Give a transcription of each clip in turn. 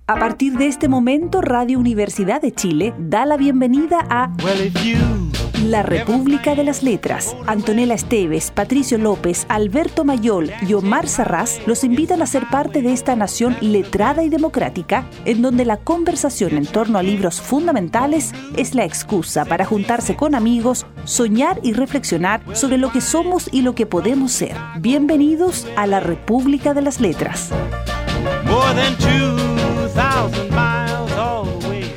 A partir de este momento, Radio Universidad de Chile da la bienvenida a La República de las Letras. Antonella Esteves, Patricio López, Alberto Mayol y Omar Sarraz los invitan a ser parte de esta nación letrada y democrática, en donde la conversación en torno a libros fundamentales es la excusa para juntarse con amigos, soñar y reflexionar sobre lo que somos y lo que podemos ser. Bienvenidos a La República de las Letras. More than 2,000 miles all the way.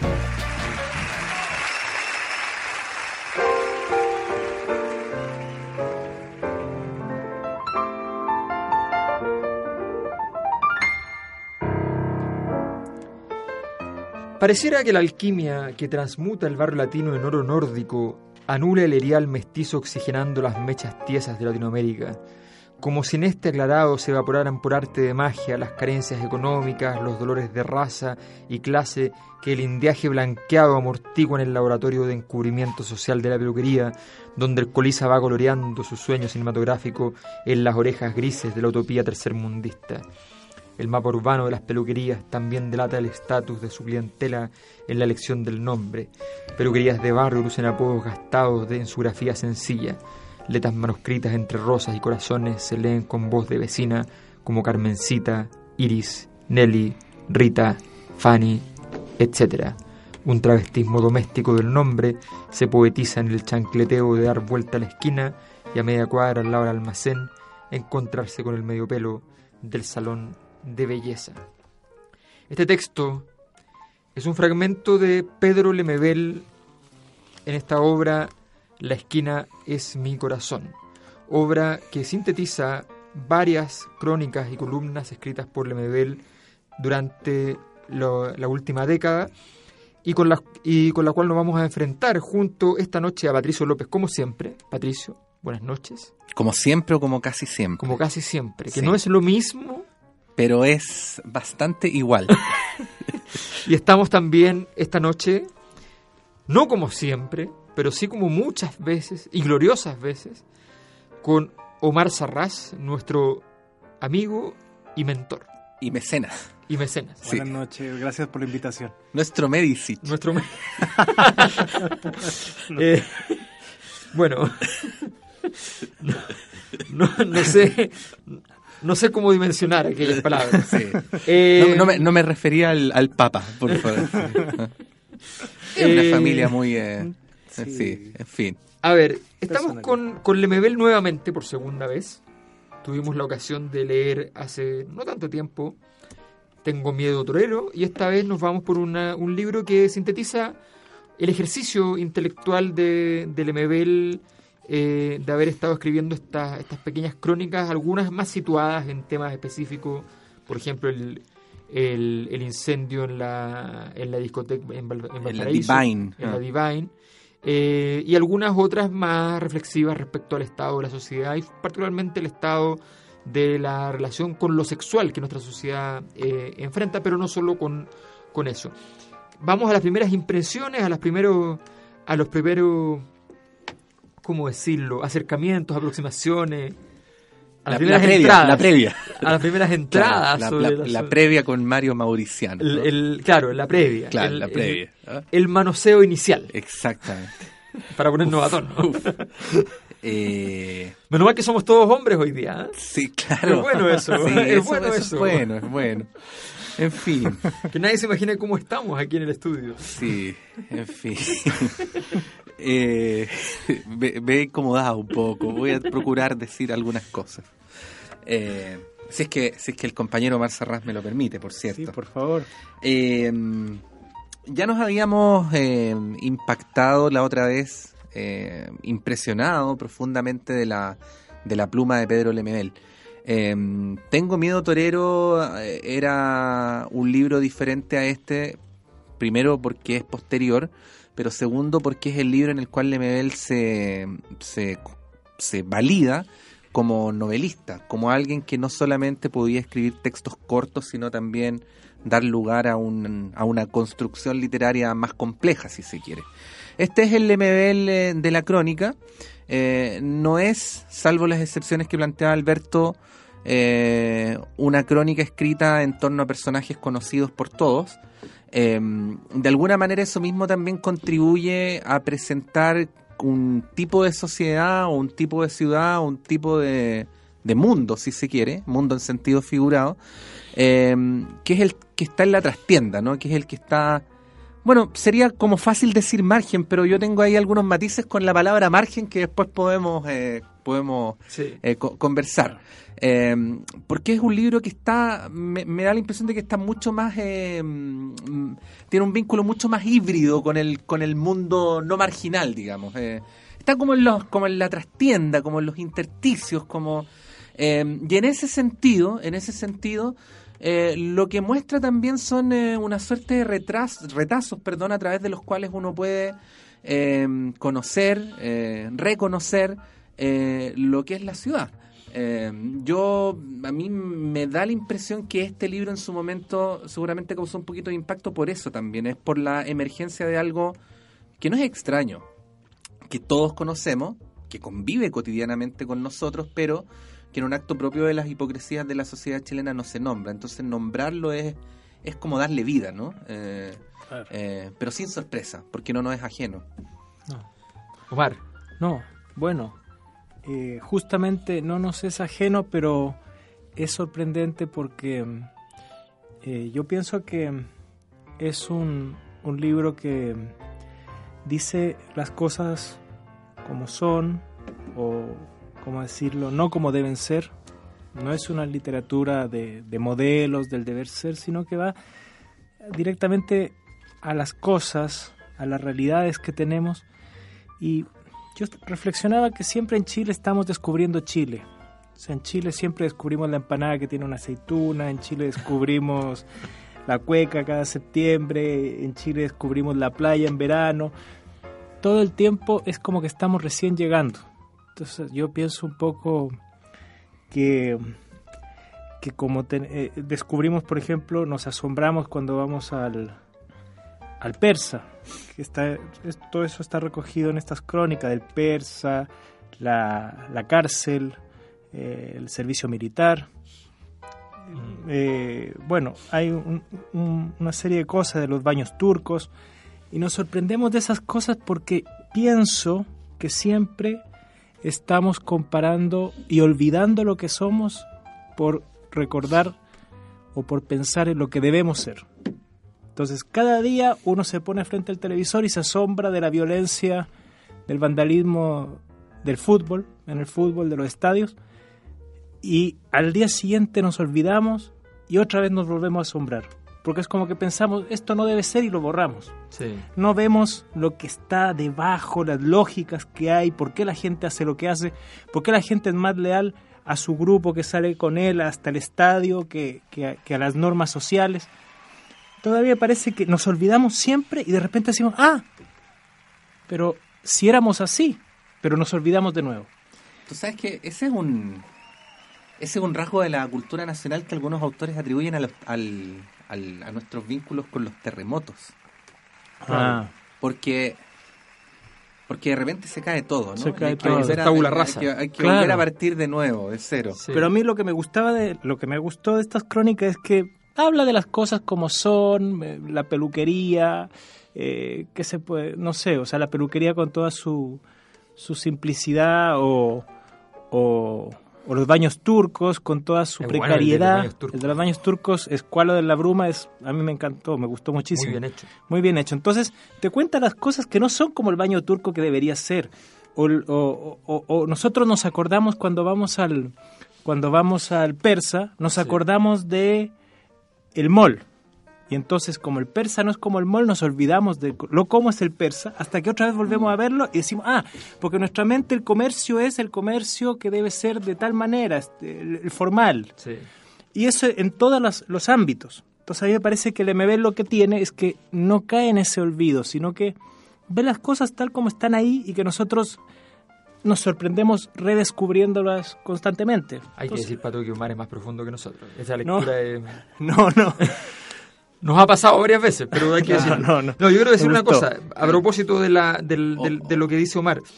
Pareciera que la alquimia que transmuta el barro latino en oro nórdico anula el erial mestizo oxigenando las mechas tiesas de Latinoamérica, como si en este aclarado se evaporaran por arte de magia las carencias económicas, los dolores de raza y clase que el indiaje blanqueado amortigua en el laboratorio de encubrimiento social de la peluquería, donde el colisa va coloreando su sueño cinematográfico en las orejas grises de la utopía tercermundista. El mapa urbano de las peluquerías también delata el estatus de su clientela en la elección del nombre. Peluquerías de barrio lucen apodos gastados en su grafía sencilla. Letras manuscritas entre rosas y corazones se leen con voz de vecina como Carmencita, Iris, Nelly, Rita, Fanny, etc. Un travestismo doméstico del nombre se poetiza en el chancleteo de dar vuelta a la esquina y a media cuadra al lado del almacén encontrarse con el medio pelo del salón de belleza. Este texto es un fragmento de Pedro Lemebel en esta obra La esquina es mi corazón, obra que sintetiza varias crónicas y columnas escritas por Lemebel durante la última década y con la cual nos vamos a enfrentar junto esta noche a Patricio López, como siempre. Patricio, buenas noches. ¿Como siempre o como casi siempre? Como casi siempre, que sí. no es lo mismo, pero es bastante igual. Y estamos también esta noche, no como siempre, pero sí como muchas veces, y gloriosas veces, con Omar Sarraz, nuestro amigo y mentor. Y mecenas. Y mecenas. Sí. Buenas noches, gracias por la invitación. Nuestro Medicich. Bueno, no sé cómo dimensionar aquellas palabras. Sí. No me refería al Papa, por favor. Es una familia muy... Sí, en fin. A ver, estamos con Lemebel nuevamente por segunda vez. Tuvimos la ocasión de leer hace no tanto tiempo Tengo miedo torero, y esta vez nos vamos por un libro que sintetiza el ejercicio intelectual de Lemebel, de haber estado escribiendo estas pequeñas crónicas, algunas más situadas en temas específicos, por ejemplo el incendio en la discoteca en Valparaíso, en la Divine, y algunas otras más reflexivas respecto al estado de la sociedad y particularmente el estado de la relación con lo sexual que nuestra sociedad enfrenta, pero no solo con eso. Vamos a las primeras impresiones, a los primeros, ¿cómo decirlo?, acercamientos, aproximaciones, a las primeras entradas. La previa. A las primeras entradas. Claro, la previa con Mario Mauriciano, ¿no? Claro, la previa. Claro, la previa. El manoseo inicial. Exactamente. Para ponernos a tono. Menos mal que somos todos hombres hoy día, ¿eh? Sí, claro. Es bueno eso. Sí, es bueno eso. Es bueno. En fin. Que nadie se imagine cómo estamos aquí en el estudio. Sí, en fin. Me he incomodado un poco. Voy a procurar decir algunas cosas. Si es que el compañero Omar Sarraz me lo permite, por cierto. Sí, por favor. Ya nos habíamos impactado la otra vez, impresionado profundamente de la pluma de Pedro Lemebel. Tengo miedo torero era un libro diferente a este, primero porque es posterior, pero segundo porque es el libro en el cual Lemebel se valida como novelista, como alguien que no solamente podía escribir textos cortos, sino también dar lugar a una construcción literaria más compleja, si se quiere. Este es el Lemebel de la crónica. No es, salvo las excepciones que planteaba Alberto, una crónica escrita en torno a personajes conocidos por todos. De alguna manera eso mismo también contribuye a presentar un tipo de sociedad o un tipo de ciudad o un tipo de mundo, si se quiere, mundo en sentido figurado, que es el que está en la trastienda, ¿no? Que es el que está... Bueno, sería como fácil decir margen, pero yo tengo ahí algunos matices con la palabra margen que después podemos conversar. Porque es un libro que está, me da la impresión de que está mucho más, tiene un vínculo mucho más híbrido con el mundo no marginal, digamos. Está como en la trastienda, como en los intersticios, y en ese sentido, lo que muestra también son una suerte de retazos, a través de los cuales uno puede conocer, reconocer lo que es la ciudad. A mí me da la impresión que este libro en su momento seguramente causó un poquito de impacto por eso también, es por la emergencia de algo que no es extraño, que todos conocemos, que convive cotidianamente con nosotros, pero que en un acto propio de las hipocresías de la sociedad chilena no se nombra. Entonces nombrarlo es como darle vida, ¿no? Claro. Pero sin sorpresa, porque no nos es ajeno. No. Omar. No, bueno, justamente no nos es ajeno, pero es sorprendente porque yo pienso que es un libro que dice las cosas como son, o ¿cómo decirlo? No como deben ser. No es una literatura de modelos, del deber ser, sino que va directamente a las cosas, a las realidades que tenemos. Y yo reflexionaba que siempre en Chile estamos descubriendo Chile. O sea, en Chile siempre descubrimos la empanada que tiene una aceituna, en Chile descubrimos la cueca cada septiembre, en Chile descubrimos la playa en verano. Todo el tiempo es como que estamos recién llegando. Entonces yo pienso un poco que como descubrimos, por ejemplo, nos asombramos cuando vamos al Persa, que todo eso está recogido en estas crónicas del Persa, la cárcel, el servicio militar. Bueno, hay una serie de cosas de los baños turcos, y nos sorprendemos de esas cosas porque pienso que siempre estamos comparando y olvidando lo que somos por recordar o por pensar en lo que debemos ser. Entonces, cada día uno se pone frente al televisor y se asombra de la violencia, del vandalismo del fútbol, en el fútbol, de los estadios, y al día siguiente nos olvidamos y otra vez nos volvemos a asombrar. Porque es como que pensamos, esto no debe ser, y lo borramos. Sí. No vemos lo que está debajo, las lógicas que hay, por qué la gente hace lo que hace, por qué la gente es más leal a su grupo que sale con él hasta el estadio que a las normas sociales. Todavía parece que nos olvidamos siempre y de repente decimos, pero si éramos así, pero nos olvidamos de nuevo. Tú sabes que ese es un rasgo de la cultura nacional que algunos autores atribuyen a nuestros vínculos con los terremotos. Porque de repente se cae todo, ¿no? Se cae todo. Tabula rasa. Hay que volver a partir de nuevo, de cero. Sí. Pero a mí lo que me gustó de estas crónicas es que habla de las cosas como son, la peluquería, que se puede, no sé, o sea, la peluquería con toda su simplicidad, o los baños turcos con toda su precariedad. El de los baños turcos, Escualo de la Bruma, a mí me encantó, me gustó muchísimo. Muy bien hecho. Entonces, te cuenta las cosas que no son como el baño turco que debería ser. O nosotros nos acordamos cuando vamos al Persa, nos acordamos de el mall. Y entonces, como el Persa no es como el mall, nos olvidamos de cómo es el Persa, hasta que otra vez volvemos a verlo y decimos, porque en nuestra mente el comercio es el comercio que debe ser de tal manera, el formal. Sí. Y eso en todos los ámbitos. Entonces a mí me parece que el MB lo que tiene es que no cae en ese olvido, sino que ve las cosas tal como están ahí y que nosotros nos sorprendemos redescubriéndolas constantemente. Hay que decir, Pato, que Omar es más profundo que nosotros. Esa lectura es... No. Nos ha pasado varias veces, pero hay que decirlo. No, yo quiero decir una cosa, a propósito de lo que dice Omar.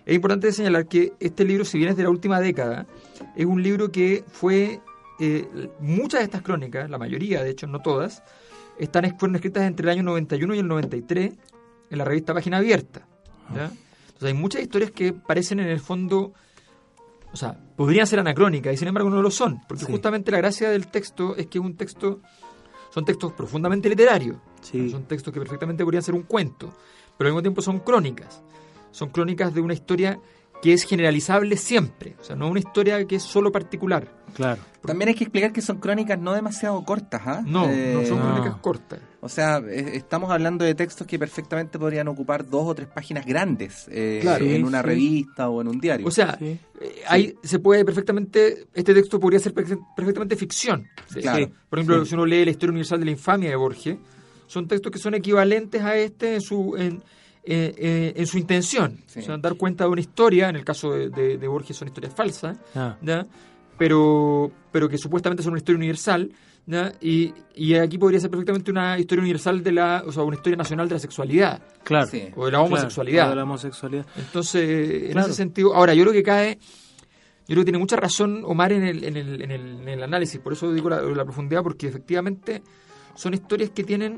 es importante señalar que este libro, si bien es de la última década, es un libro que fue... muchas de estas crónicas, la mayoría, de hecho, no todas, fueron escritas entre el año 91 y el 93 en la revista Página Abierta. ¿Ya? Entonces hay muchas historias que parecen en el fondo, o sea, podrían ser anacrónicas y sin embargo no lo son, porque justamente la gracia del texto es que es un texto, son textos profundamente literarios, son textos que perfectamente podrían ser un cuento, pero al mismo tiempo son crónicas de una historia que es generalizable siempre, o sea, no una historia que es solo particular. Claro. También hay que explicar que son crónicas no demasiado cortas, ¿ah? No son crónicas cortas. O sea, estamos hablando de textos que perfectamente podrían ocupar 2 o 3 páginas grandes en una revista o en un diario. O sea, ahí se puede perfectamente, este texto podría ser perfectamente ficción. Claro. Por ejemplo, si uno lee La historia universal de la infamia de Borges, son textos que son equivalentes a este en su intención. O sea, dar cuenta de una historia, en el caso de Borges son historias falsas, ¿ya? Pero que supuestamente son una historia universal, ¿ya? Y aquí podría ser perfectamente una historia universal o sea, una historia nacional de la sexualidad. Claro. O de la homosexualidad. O de la homosexualidad. Entonces, en ese sentido, ahora yo creo que tiene mucha razón Omar en el análisis, por eso digo la profundidad, porque efectivamente son historias que tienen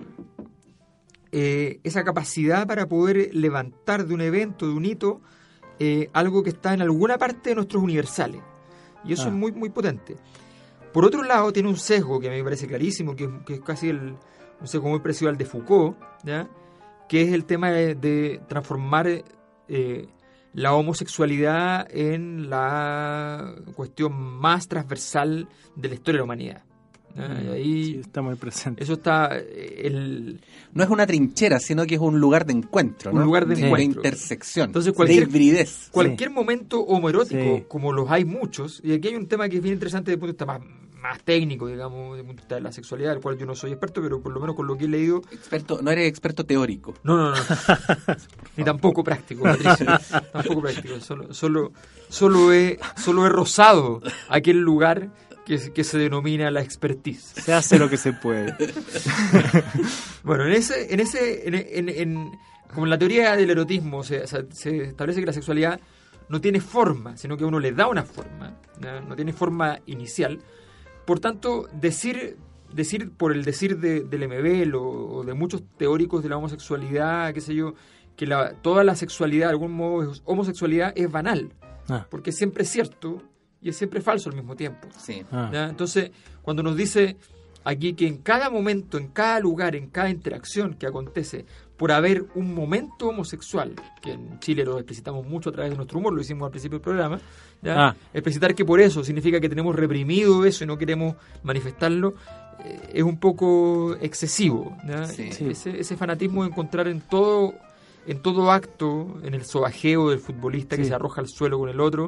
esa capacidad para poder levantar de un evento, de un hito, algo que está en alguna parte de nuestros universales. Y eso es muy, muy potente. Por otro lado, tiene un sesgo que a mí me parece clarísimo, que es casi un sesgo muy parecido al de Foucault, ¿ya? Que es el tema de transformar la homosexualidad en la cuestión más transversal de la historia de la humanidad. Y ahí está muy presente. Eso está... no es una trinchera, sino que es un lugar de encuentro, ¿no? Un lugar de encuentro. De intersección, entonces, de hibridez. Cualquier momento homoerótico, como los hay muchos, y aquí hay un tema que es bien interesante desde el punto de vista más técnico, digamos, desde el punto de vista de la sexualidad, del cual yo no soy experto, pero por lo menos con lo que he leído... No eres experto teórico. No. Ni tampoco práctico, Patricio. Tampoco práctico. Solo he rozado aquel lugar que se denomina la expertise. Se hace lo que se puede. Bueno, como en la teoría del erotismo se establece que la sexualidad no tiene forma, sino que uno le da una forma, no tiene forma inicial. Por tanto, decir por el decir del MBL o de muchos teóricos de la homosexualidad, qué sé yo, que toda la sexualidad de algún modo es homosexualidad, es banal, porque siempre es cierto y es siempre falso al mismo tiempo. Sí. Entonces, cuando nos dice aquí que en cada momento, en cada lugar, en cada interacción que acontece, por haber un momento homosexual, que en Chile lo explicitamos mucho a través de nuestro humor, lo hicimos al principio del programa, explicitar que por eso significa que tenemos reprimido eso y no queremos manifestarlo, es un poco excesivo. Sí. Ese fanatismo de encontrar en todo acto, en el sobajeo del futbolista que se arroja al suelo con el otro,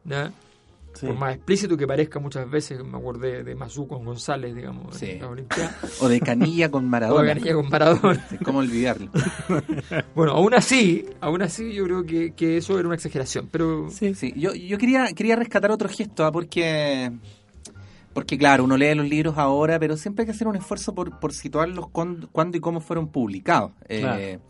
por más explícito que parezca muchas veces, me acordé de Mazú con González, digamos, en la Olimpiada. O de Canilla con Maradona. ¿Cómo olvidarlo? Bueno, aún así yo creo que eso era una exageración, pero... Sí. Yo quería rescatar otro gesto, porque claro, uno lee los libros ahora, pero siempre hay que hacer un esfuerzo por situarlos cuándo y cómo fueron publicados. Claro.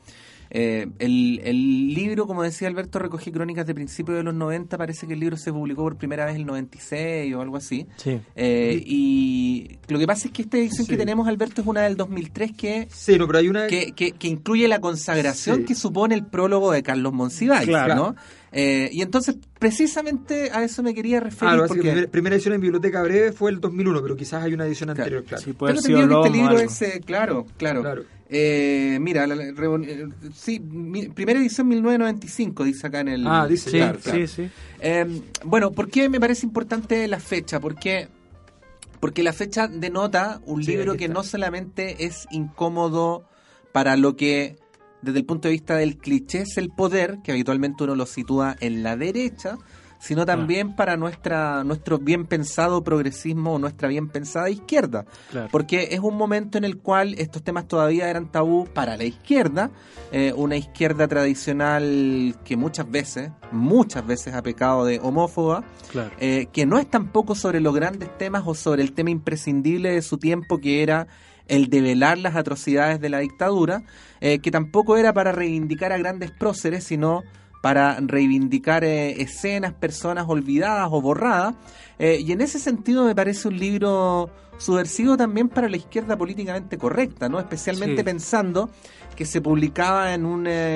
El libro, como decía Alberto, recoge crónicas de principios de los 90. Parece que el libro se publicó por primera vez en el 96 o algo así. Sí. Y lo que pasa es que esta edición que tenemos, Alberto, es una del 2003 pero hay una que incluye la consagración que supone el prólogo de Carlos Monsiváis, ¿no? Y entonces, precisamente a eso me quería referir. Porque la primera edición en Biblioteca Breve fue el 2001, pero quizás hay una edición anterior, claro. Sí, puede tengo haber sido entendido que este libro algo. es, claro. Mira, primera edición 1995, dice acá en el... dice, claro. Sí. Bueno, ¿por qué me parece importante la fecha? Porque la fecha denota un libro que no solamente es incómodo para lo que, desde el punto de vista del cliché, es el poder, que habitualmente uno lo sitúa en la derecha, sino también para nuestro bien pensado progresismo o nuestra bien pensada izquierda. Claro. Porque es un momento en el cual estos temas todavía eran tabú para la izquierda, una izquierda tradicional que muchas veces ha pecado de homófoba, que no es tampoco sobre los grandes temas o sobre el tema imprescindible de su tiempo, que era el develar las atrocidades de la dictadura, que tampoco era para reivindicar a grandes próceres, sino para reivindicar escenas, personas olvidadas o borradas, y en ese sentido me parece un libro subversivo también para la izquierda políticamente correcta, ¿no? Especialmente pensando que se publicaba en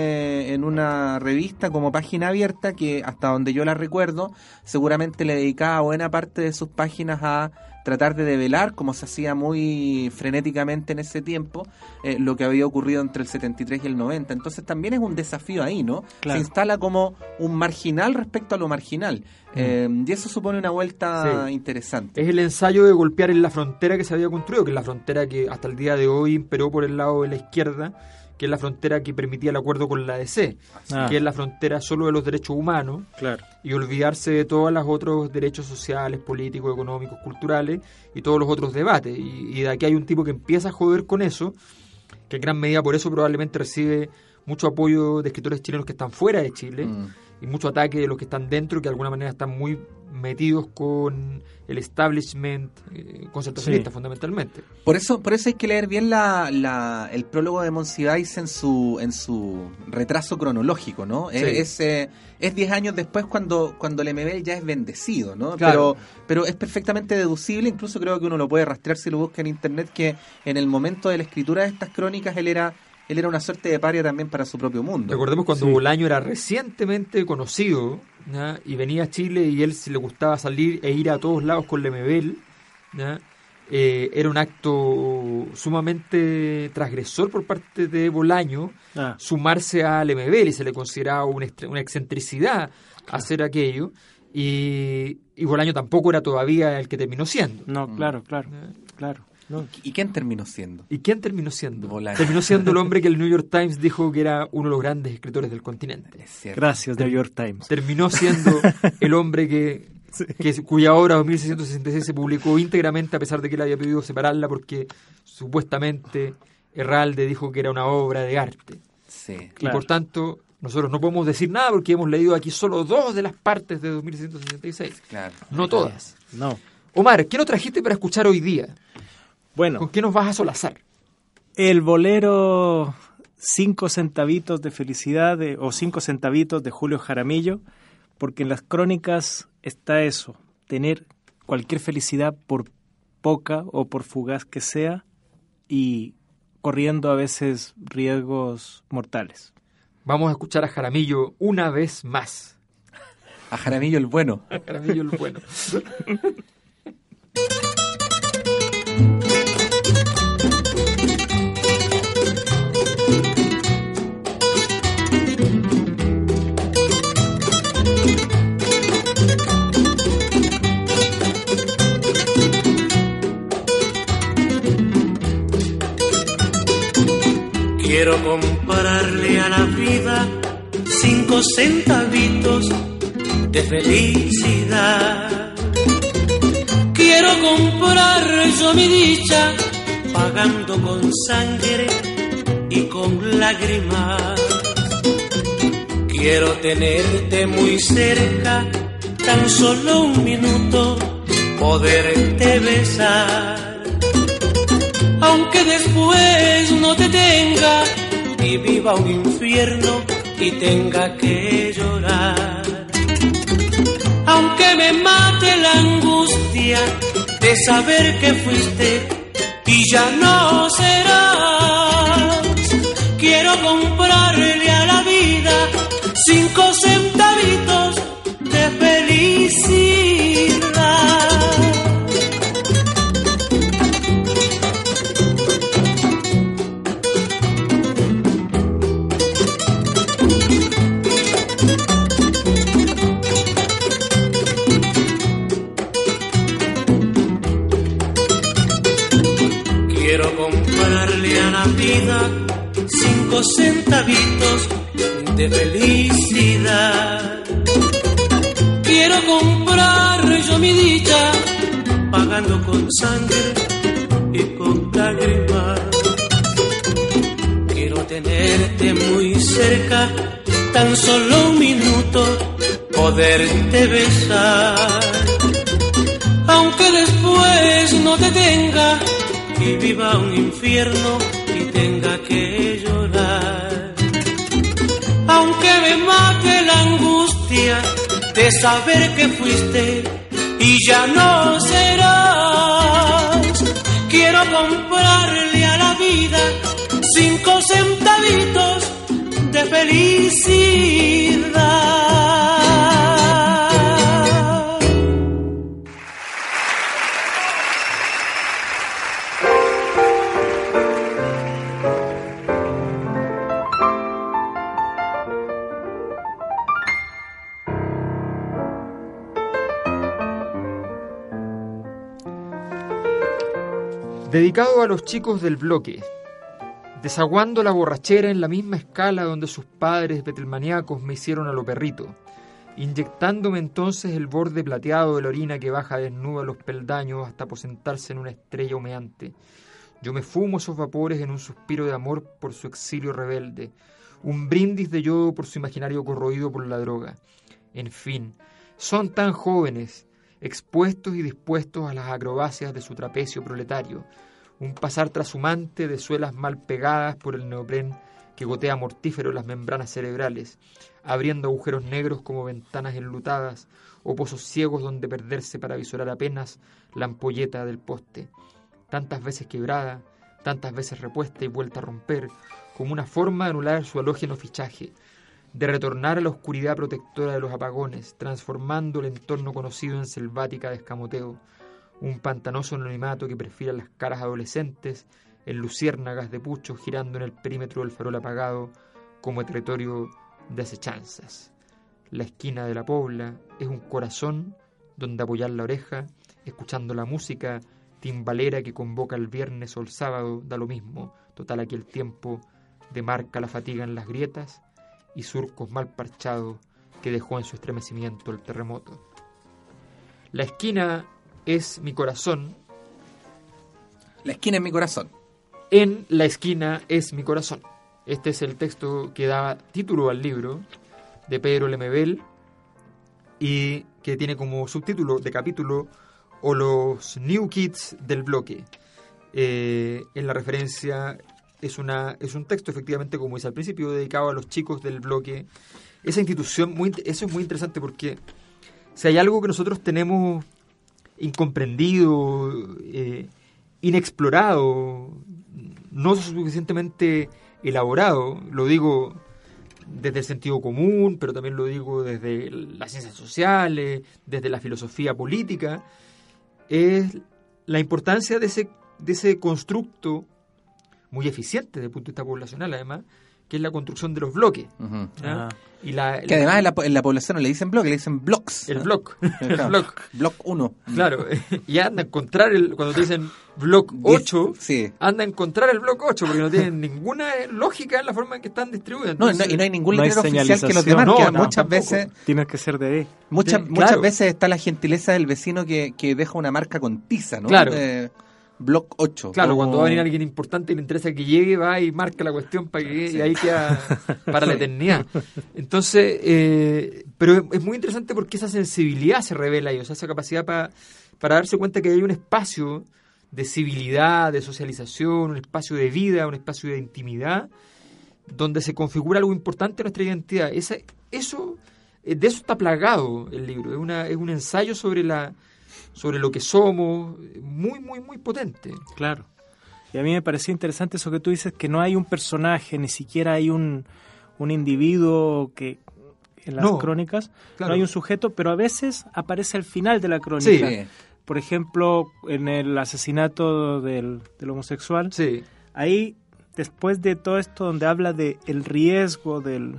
una revista como Página Abierta, que hasta donde yo la recuerdo, seguramente le dedicaba buena parte de sus páginas a tratar de develar, como se hacía muy frenéticamente en ese tiempo, lo que había ocurrido entre el 73 y el 90. Entonces también es un desafío ahí, ¿no? Claro. Se instala como un marginal respecto a lo marginal. Y eso supone una vuelta interesante. Es el ensayo de golpear en la frontera que se había construido, que es la frontera que hasta el día de hoy imperó por el lado de la izquierda, que es la frontera que permitía el acuerdo con la ADC, que es la frontera solo de los derechos humanos, y olvidarse de todos los otros derechos sociales, políticos, económicos, culturales, y todos los otros debates. Y de aquí hay un tipo que empieza a joder con eso, que en gran medida por eso probablemente recibe mucho apoyo de escritores chilenos que están fuera de Chile, y mucho ataque de los que están dentro, que de alguna manera están muy metidos con el establishment concertacionista, fundamentalmente. Por eso hay que leer bien el prólogo de Monsiváis en su retraso cronológico, ¿no? Sí. Es 10 años después cuando Lemebel ya es bendecido, ¿no? Claro. Pero es perfectamente deducible, incluso creo que uno lo puede rastrear si lo busca en internet, que en el momento de la escritura de estas crónicas él era una suerte de paria también para su propio mundo. Recordemos cuando Bolaño era recientemente conocido, ¿ya? Y venía a Chile y él, si le gustaba salir e ir a todos lados con Lemebel, ¿ya? Era un acto sumamente transgresor por parte de Bolaño sumarse a Lemebel, y se le consideraba una excentricidad hacer aquello, y Bolaño tampoco era todavía el que terminó siendo. No, claro. No. ¿Y quién terminó siendo? Bolaño. Terminó siendo el hombre que el New York Times dijo que era uno de los grandes escritores del continente. Gracias, New York Times. Terminó siendo el hombre cuya obra 1666 se publicó íntegramente, a pesar de que él había pedido separarla porque supuestamente Herralde dijo que era una obra de arte. Sí, y por tanto nosotros no podemos decir nada porque hemos leído aquí solo 2 de las partes de 2666. No todas. No. Omar, ¿qué nos trajiste para escuchar hoy día? Bueno, ¿con qué nos vas a solazar? El bolero 5 centavitos de felicidad o 5 centavitos de Julio Jaramillo, porque en las crónicas está eso, tener cualquier felicidad por poca o por fugaz que sea y corriendo a veces riesgos mortales. Vamos a escuchar a Jaramillo una vez más. A Jaramillo el bueno. A Jaramillo el bueno. Quiero comprarle a la vida 5 centavitos de felicidad. Quiero comprar yo mi dicha pagando con sangre y con lágrimas. Quiero tenerte muy cerca, tan solo un minuto, poderte besar. Aunque después no te tenga y viva un infierno y tenga que llorar. Aunque me mate la angustia de saber que fuiste y ya no serás. Quiero comprarle a la vida 5 centavitos de felicidad. Quiero comprarle a la vida 5 centavitos de felicidad. Quiero comprar yo mi dicha pagando con sangre y con lágrimas. Quiero tenerte muy cerca, tan solo un minuto, poderte besar. Aunque después no te tenga y viva un infierno y tenga que llorar. Aunque que me mate la angustia de saber que fuiste y ya no serás. Quiero comprarle a la vida 5 centavitos de felicidad. Dedicado a los chicos del bloque, desaguando la borrachera en la misma escala donde sus padres betelmaníacos me hicieron a lo perrito, inyectándome entonces el borde plateado de la orina que baja desnuda los peldaños hasta aposentarse en una estrella humeante. Yo me fumo esos vapores en un suspiro de amor por su exilio rebelde, un brindis de yodo por su imaginario corroído por la droga. En fin, son tan jóvenes, expuestos y dispuestos a las acrobacias de su trapecio proletario, un pasar trashumante de suelas mal pegadas por el neopren que gotea mortífero las membranas cerebrales, abriendo agujeros negros como ventanas enlutadas o pozos ciegos donde perderse para visorar apenas la ampolleta del poste, tantas veces quebrada, tantas veces repuesta y vuelta a romper, como una forma de anular su halógeno fichaje, de retornar a la oscuridad protectora de los apagones, transformando el entorno conocido en selvática de escamoteo, un pantanoso anonimato que perfila las caras adolescentes en luciérnagas de pucho girando en el perímetro del farol apagado como territorio de acechanzas. La esquina de la Pobla es un corazón donde apoyar la oreja, escuchando la música timbalera que convoca el viernes o el sábado, da lo mismo, total aquí el tiempo demarca la fatiga en las grietas y surcos mal parchados que dejó en su estremecimiento el terremoto. La esquina es mi corazón. La esquina es mi corazón. En la esquina es mi corazón. Este es el texto que da título al libro de Pedro Lemebel y que tiene como subtítulo de capítulo o los New Kids del bloque. En la referencia es un texto efectivamente, como dice al principio, dedicado a los chicos del bloque. Esa institución, eso es muy interesante porque si hay algo que nosotros tenemos incomprendido, inexplorado, no suficientemente elaborado, lo digo desde el sentido común, pero también lo digo desde las ciencias sociales, desde la filosofía política, es la importancia de ese constructo muy eficiente desde el punto de vista poblacional, además, que es la construcción de los bloques. Uh-huh. Y que además en la población no le dicen bloque, le dicen blocks. El block. El block. Block 1. Claro, y anda a encontrar, cuando te dicen block 8, sí, anda a encontrar el block 8, porque no tienen ninguna lógica en la forma en que están distribuidos. Entonces, y no hay ningún letrero oficial que los demarque. Muchas veces tienes que ser de ahí. Muchas veces está la gentileza del vecino que deja una marca con tiza, ¿no? Claro. Block 8. Claro, cuando va a venir alguien importante y le interesa que llegue, va y marca la cuestión para que y ahí queda para la eternidad. Entonces, pero es muy interesante porque esa sensibilidad se revela ahí, o sea, esa capacidad para darse cuenta que hay un espacio de civilidad, de socialización, un espacio de vida, un espacio de intimidad, donde se configura algo importante en nuestra identidad. De eso está plagado el libro, es un ensayo sobre lo que somos, muy, muy, muy potente. Claro. Y a mí me pareció interesante eso que tú dices, que no hay un personaje, ni siquiera hay un individuo que en las crónicas, claro, no hay un sujeto, pero a veces aparece al final de la crónica. Sí. Por ejemplo, en el asesinato del homosexual, sí, ahí, después de todo esto donde habla de el riesgo del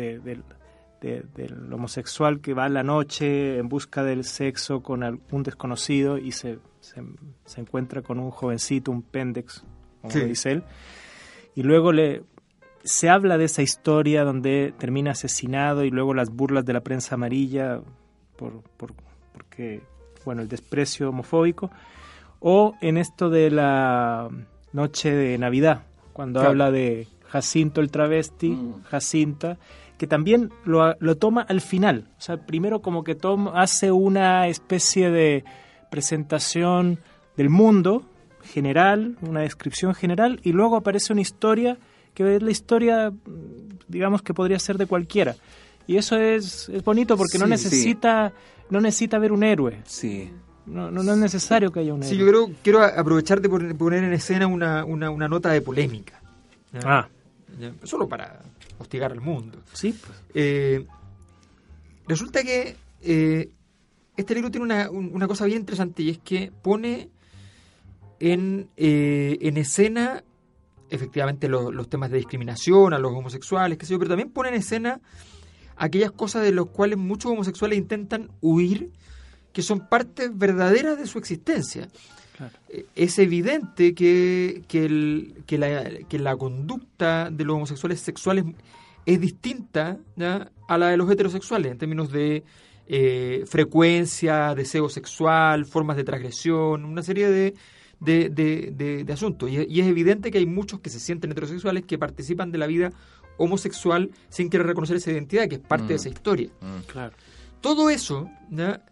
homosexual que va a la noche en busca del sexo con algún desconocido y se encuentra con un jovencito, un pendex, como lo dice él, y luego se habla de esa historia donde termina asesinado y luego las burlas de la prensa amarilla porque, bueno, el desprecio homofóbico, o en esto de la noche de Navidad, cuando habla de Jacinto el travesti, Jacinta, que también lo toma al final. O sea, primero como que hace una especie de presentación del mundo general, una descripción general, y luego aparece una historia que es la historia, digamos, que podría ser de cualquiera. Y eso es bonito porque no necesita ver un héroe. Sí. No es necesario que haya un héroe. Sí, yo quiero aprovechar de poner en escena una nota de polémica. ¿Ya? ¿Ya? Solo para hostigar al mundo. Sí, pues. Resulta que este libro tiene una cosa bien interesante, y es que pone en escena efectivamente los temas de discriminación a los homosexuales, qué sé yo, pero también pone en escena aquellas cosas de las cuales muchos homosexuales intentan huir, que son partes verdaderas de su existencia. Claro. Es evidente que la conducta de los homosexuales sexuales es distinta, ¿ya?, a la de los heterosexuales en términos de frecuencia, deseo sexual, formas de transgresión, una serie de asuntos. Y es evidente que hay muchos que se sienten heterosexuales que participan de la vida homosexual sin querer reconocer esa identidad, que es parte de esa historia. Claro. Todo eso, ¿ya?,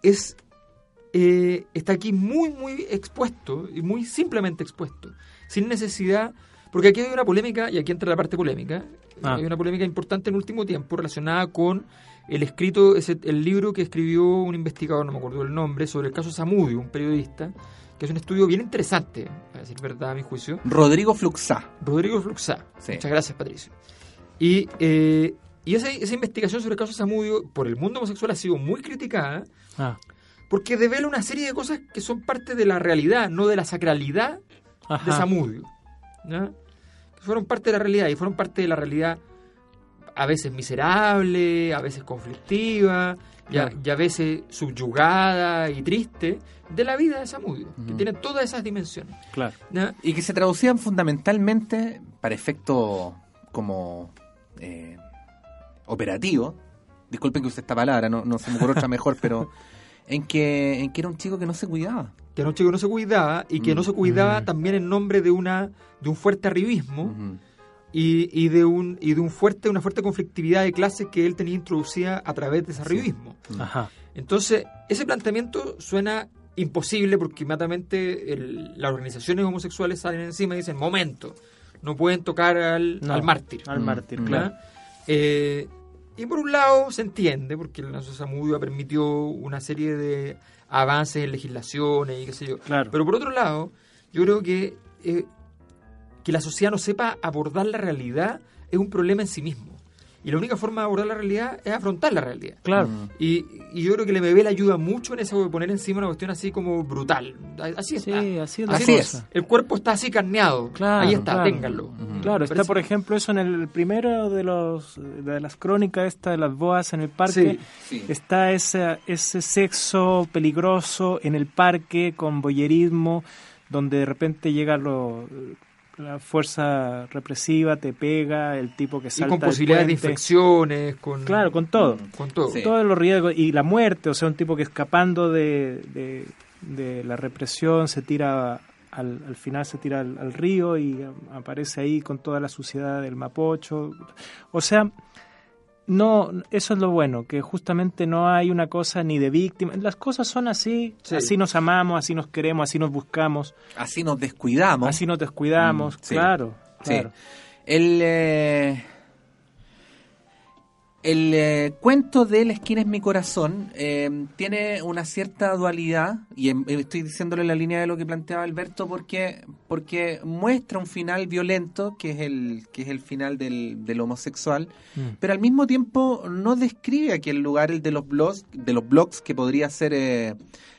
está aquí muy expuesto, y muy simplemente expuesto, sin necesidad, porque aquí hay una polémica, y aquí entra la parte polémica. Hay una polémica importante en el último tiempo relacionada con el libro que escribió un investigador, no me acuerdo el nombre, sobre el caso Zamudio, un periodista, que es un estudio bien interesante, a decir verdad, a mi juicio. Rodrigo Fluxá. Sí. Muchas gracias, Patricio. Y esa investigación sobre el caso Zamudio por el mundo homosexual ha sido muy criticada, porque devela una serie de cosas que son parte de la realidad, no de la sacralidad de Zamudio, ¿no? Que fueron parte de la realidad, y fueron parte de la realidad a veces miserable, a veces conflictiva, y a veces subyugada y triste de la vida de Zamudio, que tiene todas esas dimensiones. Claro. ¿No? Y que se traducían fundamentalmente, para efecto como operativo, disculpen que use esta palabra, no se me ocurre otra mejor, pero en que era un chico que no se cuidaba. Que era un chico que no se cuidaba, y que no se cuidaba también en nombre de un fuerte arribismo, y de una fuerte conflictividad de clases que él tenía introducida a través de ese arribismo. Entonces, ese planteamiento suena imposible, porque inmediatamente las organizaciones homosexuales salen encima y dicen: momento, no pueden tocar al mártir. Al mártir, claro. Y por un lado se entiende, porque el caso Zamudio permitió una serie de avances en legislaciones y qué sé yo. Claro. Pero por otro lado, yo creo que la sociedad no sepa abordar la realidad es un problema en sí mismo. Y la única forma de abordar la realidad es afrontar la realidad. Claro. Y yo creo que el MBL ayuda mucho en eso de poner encima una cuestión así como brutal. Así está. Sí, así es. El cuerpo está así carneado. Claro, ahí está, ténganlo. Claro, está por ejemplo eso en el primero de las crónicas de las boas en el parque. Sí. Está ese sexo peligroso en el parque con voyerismo, donde de repente llega la fuerza represiva, te pega, el tipo que salta. Y con posibilidades de infecciones, claro, con todo. Con todo. Sí. Todos los riesgos. Y la muerte, o sea, un tipo que escapando de la represión se tira, al final se tira al río y aparece ahí con toda la suciedad del Mapocho. O sea, no, eso es lo bueno, que justamente no hay una cosa ni de víctima. Las cosas son así, así nos amamos, así nos queremos, así nos buscamos. Así nos descuidamos. Claro. Sí. El cuento de La esquina es mi corazón tiene una cierta dualidad, y estoy diciéndole la línea de lo que planteaba Alberto, porque muestra un final violento, que es el final del homosexual, pero al mismo tiempo no describe aquí el lugar, el de los blogs, que podría ser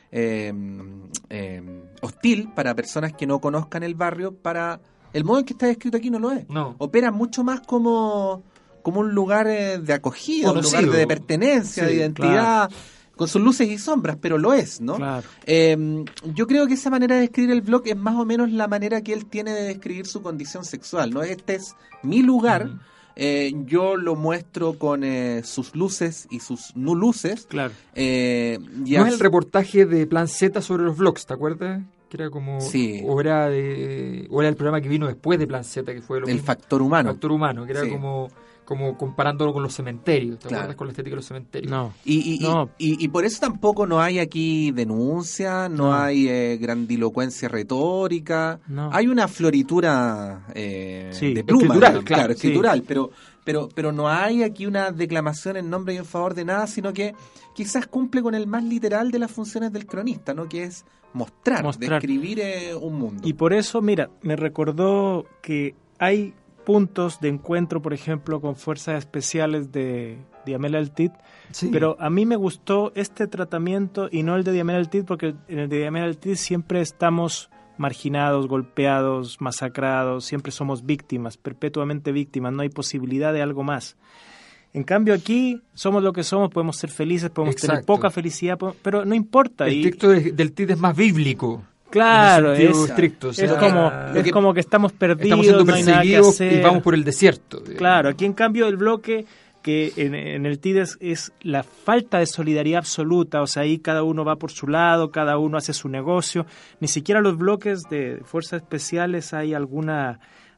hostil para personas que no conozcan el barrio. Para el modo en que está descrito aquí no lo es. No. Opera mucho más como un lugar de acogida, conocido, un lugar de pertenencia, de identidad, con sus luces y sombras, pero lo es, ¿no? Claro. Yo creo que esa manera de describir el blog es más o menos la manera que él tiene de describir su condición sexual, ¿no? Este es mi lugar, yo lo muestro con sus luces y sus no luces. Claro. No es el reportaje de Plan Z sobre los blogs, ¿te acuerdas? Que era como o era el programa que vino después de Plan Z, que fue el Factor Humano. Que era como como comparándolo con los cementerios. ¿Te Claro. acuerdas con la estética de los cementerios? No. Y por eso tampoco no hay aquí denuncia, no hay grandilocuencia retórica, No. hay una floritura Sí, de pluma, escritural, digamos, claro, escritural, pero no hay aquí una declamación en nombre y en favor de nada, sino que quizás cumple con el más literal de las funciones del cronista, ¿no? Que es mostrar. Describir un mundo. Y por eso, mira, me recordó que hay puntos de encuentro, por ejemplo, con fuerzas especiales de Diamel Altit, Sí. pero a mí me gustó este tratamiento y no el de Diamel Altit, porque en el de Diamel Altit siempre estamos marginados, golpeados, masacrados, siempre somos víctimas, perpetuamente víctimas, no hay posibilidad de algo más. En cambio aquí somos lo que somos, podemos ser felices, podemos tener Exacto. poca felicidad, pero no importa. El y- texto del TID es más bíblico. Claro, en un sentido es estricto. O sea, es como que estamos perdidos, estamos siendo no hay nada que perseguidos hacer. y vamos por el desierto. digamos. Claro, aquí en cambio el bloque que en el TID es la falta de solidaridad absoluta, o sea, ahí cada uno va por su lado, cada uno hace su negocio, ni siquiera los bloques de fuerzas especiales hay alguna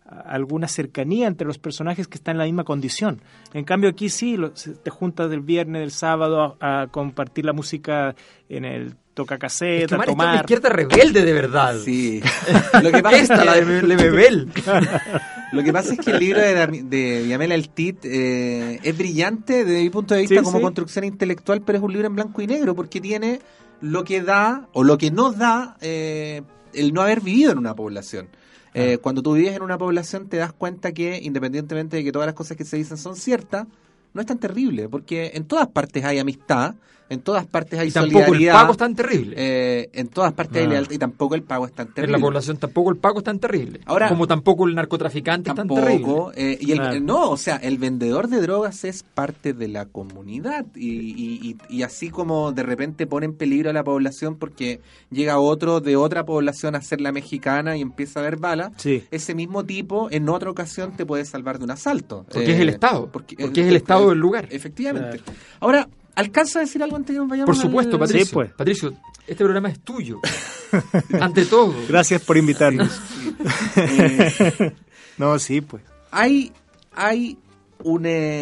cercanía entre los personajes que están en la misma condición. En cambio aquí sí, te juntas del viernes, del sábado a compartir la música en el toca Es cassette, que a Omar está en la tomar. izquierda rebelde de verdad. Sí. Lo que pasa es Esta, que- la de Bebel. Lo que pasa es que el libro de Diamel Altit es brillante desde mi punto de vista Sí, como sí. construcción intelectual, pero es un libro en blanco y negro porque tiene lo que da o lo que no da el no haber vivido en una población. Cuando tú vives en una población te das cuenta que independientemente de que todas las cosas que se dicen son ciertas, no es tan terrible, porque en todas partes hay amistad, en todas partes hay Y tampoco el solidaridad. pago es tan terrible. En todas partes hay Ah. lealtad y tampoco el pago es tan En terrible. la población tampoco el pago es tan terrible. Ahora- como tampoco el narcotraficante es tan terrible. Tampoco, Claro. o sea, el vendedor de drogas es parte de la comunidad y así como de repente pone en peligro a la población porque llega otro de otra población a ser la mexicana y empieza a ver balas, Sí. ese mismo tipo en otra ocasión te puede salvar de un asalto. Porque es el Estado. Porque es el Estado del lugar. Efectivamente. Claro. Ahora, ¿alcanza a decir algo antes de que nos vayamos? Por supuesto, al- Patricio. Sí, pues. Patricio, este programa es tuyo. Ante todo. Gracias por invitarnos. Eh, No, sí, pues. Hay un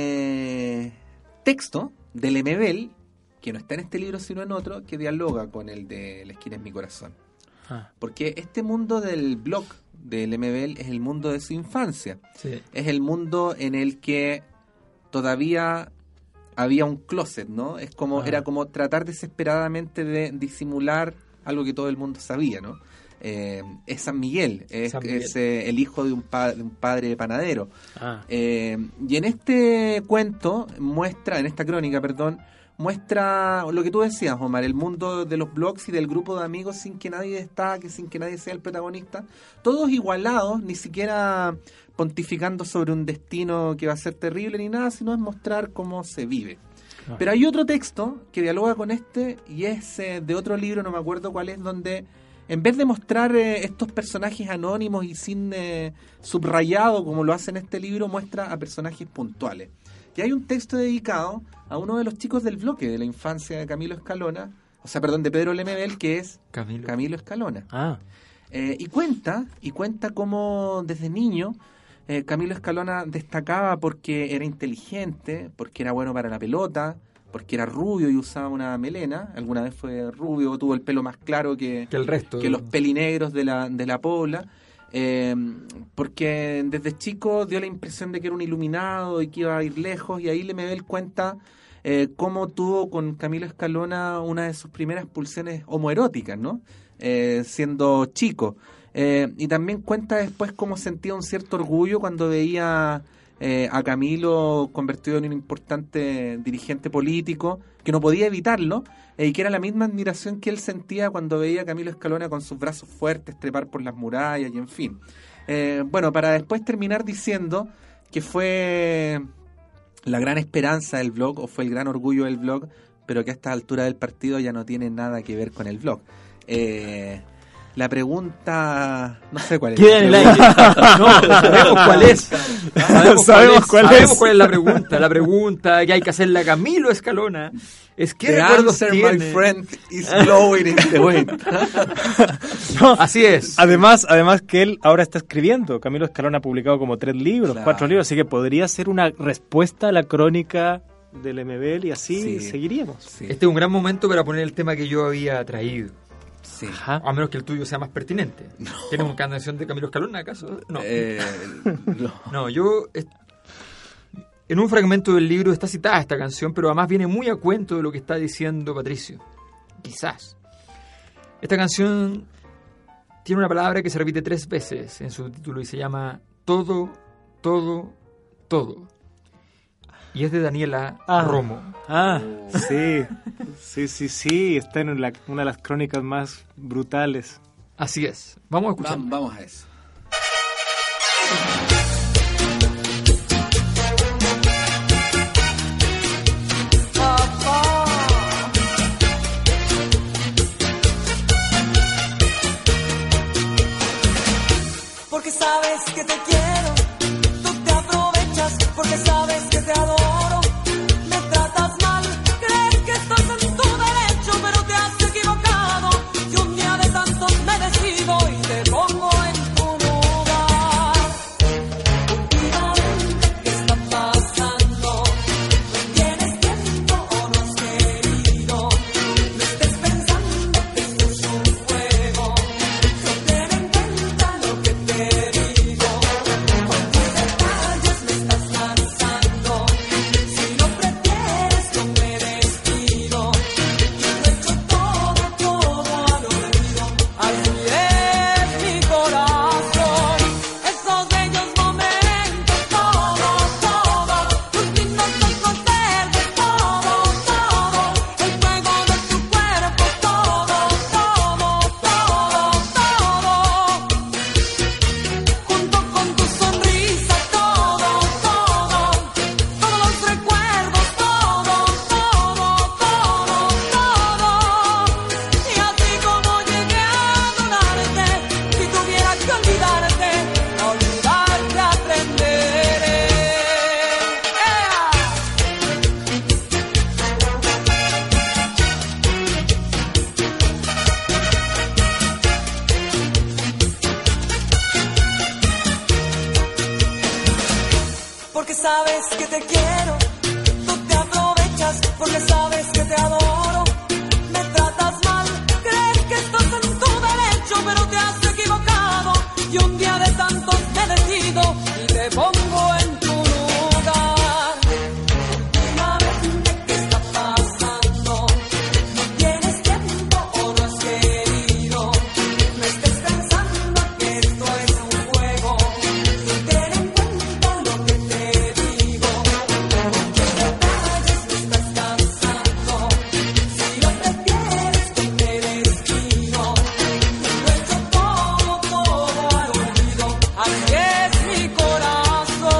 texto del Lemebel, que no está en este libro sino en otro, que dialoga con el de La esquina es mi corazón. Ah, Porque este mundo del blog de Lemebel es el mundo de su infancia. Sí. Es el mundo en el que todavía había un closet, ¿no? Era como tratar desesperadamente de disimular algo que todo el mundo sabía, ¿no? Es San Miguel, es el hijo de un padre panadero. ah. Y en este cuento en esta crónica, muestra lo que tú decías, Omar, el mundo de los blogs y del grupo de amigos sin que nadie destaque, sin que nadie sea el protagonista, todos igualados, ni siquiera pontificando sobre un destino que va a ser terrible ni nada, sino es mostrar cómo se vive. Ah. Pero hay otro texto que dialoga con este y es de otro libro, no me acuerdo cuál es, donde en vez de mostrar estos personajes anónimos y sin subrayado como lo hace en este libro, muestra a personajes puntuales. Y hay un texto dedicado a uno de los chicos del bloque de la infancia de Camilo Escalona, de Pedro Lemebel, que es Camilo Escalona. Ah, Y cuenta cómo desde niño Camilo Escalona destacaba porque era inteligente, porque era bueno para la pelota, porque era rubio y usaba una melena. Alguna vez fue rubio, tuvo el pelo más claro que el resto. que los pelinegros de la pobla. Porque desde chico dio la impresión de que era un iluminado y que iba a ir lejos, y ahí Lemebel cuenta cómo tuvo con Camilo Escalona una de sus primeras pulsiones homoeróticas, ¿no? Siendo chico. Y también cuenta después cómo sentía un cierto orgullo cuando veía a Camilo convertido en un importante dirigente político, que no podía evitarlo, y que era la misma admiración que él sentía cuando veía a Camilo Escalona con sus brazos fuertes trepar por las murallas y en fin. Bueno, para después terminar diciendo que fue la gran esperanza del blog, o fue el gran orgullo del blog, pero que a esta altura del partido ya no tiene nada que ver con el blog. La pregunta, no sé cuál es. Queda en el aire. No, sabemos cuál es. Sabemos cuál es la pregunta. La pregunta que hay que hacerle a Camilo Escalona Es que The recuerdos answer, tiene. my friend, is blowing in the wind. No, Así es. Además que él ahora está escribiendo. Camilo Escalón ha publicado como 3 libros, Claro. 4 libros, así que podría ser una respuesta a la crónica del MBL y así Sí. seguiríamos. Sí, Este es un gran momento para poner el tema que yo había traído. sí. Ajá. A menos que el tuyo sea más pertinente. ¿Tienes una canción de Camilo Escalón, acaso? No. No. No, yo... En un fragmento del libro está citada esta canción, pero además viene muy a cuento de lo que está diciendo Patricio. Quizás. Esta canción tiene una palabra que se repite 3 veces en su título y se llama Todo, Todo, Todo. Y es de Daniela Romo. Sí, está en una de las crónicas más brutales. Así es. Vamos a escuchar. Vamos a eso. Porque sabes que te quiero, tú te aprovechas, porque sabes que te adoro, me tratas mal, crees que estás en tu derecho, pero te has equivocado, y un día de tantos me decido y te pongo en tu lugar. Últimamente, ¿qué está pasando? ¿No tienes tiempo o no has querido? No estés pensando que esto es un juego, no ten en cuenta lo que te digo. Con tus detalles me estás lanzando. Si no prefieres, no me despido. Y lo echo todo al olvido. Así es mi corazón. Esos bellos momentos, todo, tus lindos ojos verdes, todo, el fuego de tu cuerpo, todo, junto con tu sonrisa, todo, todos los recuerdos, todo, y así como llegué a adorarte, si tuviera que olvidarte, a olvidarte aprenderé. Porque sabes que te quiero, tú te aprovechas, porque sabes que te adoro, me tratas mal, crees que estás en tu derecho, pero te has equivocado, y un día de tantos me decido y te pongo en tu lugar. Últimamente, ¿qué está pasando? No tienes tiempo o no has querido, no estés pensando que esto es un juego, no ten en cuenta lo que te digo. Con tus detalles me estás cansando. Si lo prefieres, no me despido. Lo echo todo al olvido. Así es mi corazón.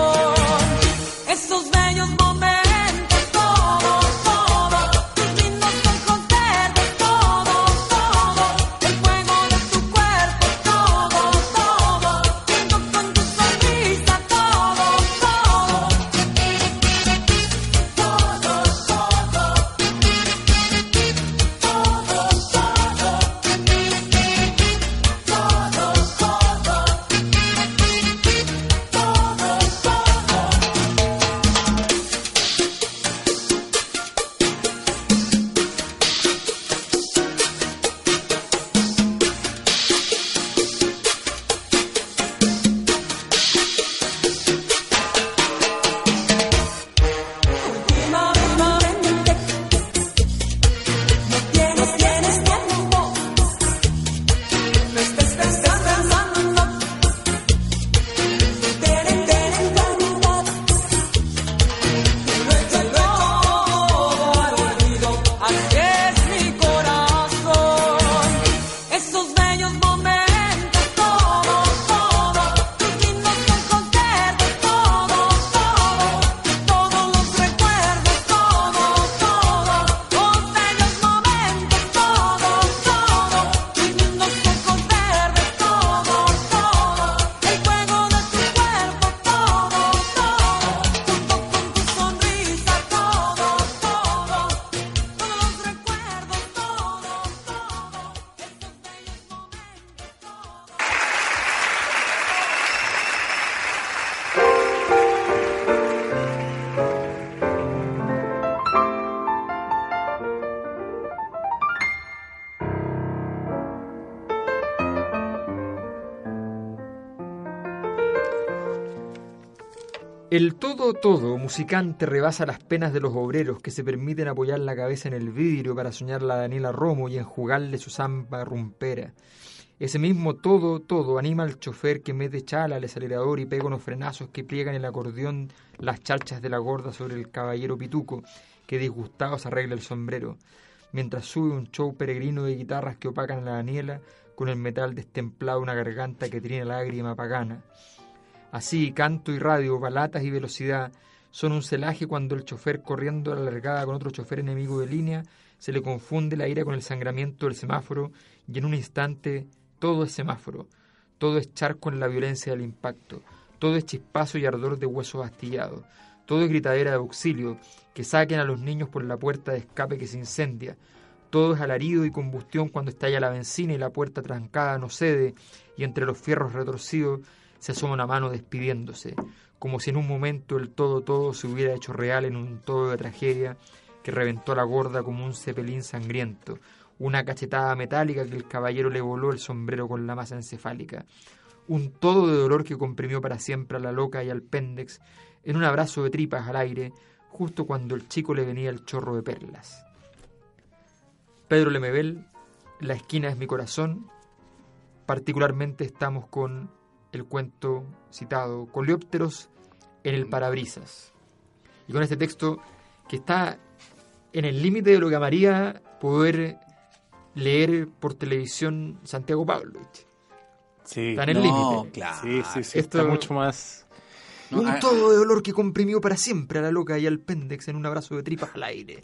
El todo musicante rebasa las penas de los obreros que se permiten apoyar la cabeza en el vidrio para soñar la Daniela Romo y enjugarle su zamba rumpera. Ese mismo todo anima al chofer que mete chala al acelerador y pega unos frenazos que pliegan el acordeón las charchas de la gorda sobre el caballero pituco que disgustado se arregla el sombrero, mientras sube un show peregrino de guitarras que opacan a la Daniela con el metal destemplado una garganta que trina lágrima pagana. Así, canto y radio, balatas y velocidad son un celaje cuando el chofer corriendo a la largada con otro chofer enemigo de línea se le confunde la ira con el sangramiento del semáforo y en un instante todo es semáforo, todo es charco en la violencia del impacto, todo es chispazo y ardor de huesos astillados, todo es gritadera de auxilio, que saquen a los niños por la puerta de escape que se incendia, todo es alarido y combustión cuando estalla la benzina y la puerta trancada no cede y entre los fierros retorcidos se asoma una mano despidiéndose, como si en un momento el todo se hubiera hecho real en un todo de tragedia que reventó a la gorda como un cepelín sangriento, una cachetada metálica que el caballero le voló el sombrero con la masa encefálica, un todo de dolor que comprimió para siempre a la loca y al péndex en un abrazo de tripas al aire, justo cuando el chico le venía el chorro de perlas. Pedro Lemebel, La esquina es mi corazón. Particularmente estamos con el cuento citado, Coleópteros en el parabrisas. Y con este texto que está en el límite de lo que amaría poder leer por televisión Santiago Pavlovich. Sí, está en el límite. Claro. Sí, Esto está mucho más... Un todo de dolor que comprimió para siempre a la loca y al péndex en un abrazo de tripas al aire.